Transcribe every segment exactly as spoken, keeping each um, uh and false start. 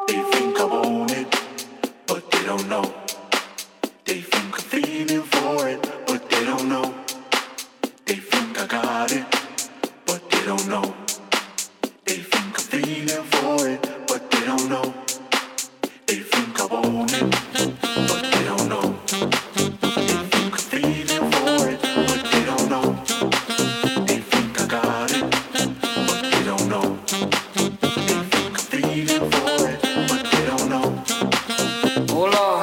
They think I want it, but they don't know. They think I'm feeling for it, but they don't know. They think I got it, but they don't know. They think I'm feeling for it, but they don't know. They think I want it, but they don't know. They think I'm feeling for it, but they don't know. They think I got it, but they don't know. They think I'm feeling for it, but they don't know. Oh Lord.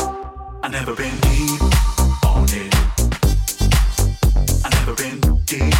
I've never been deep on it. I've never been deep.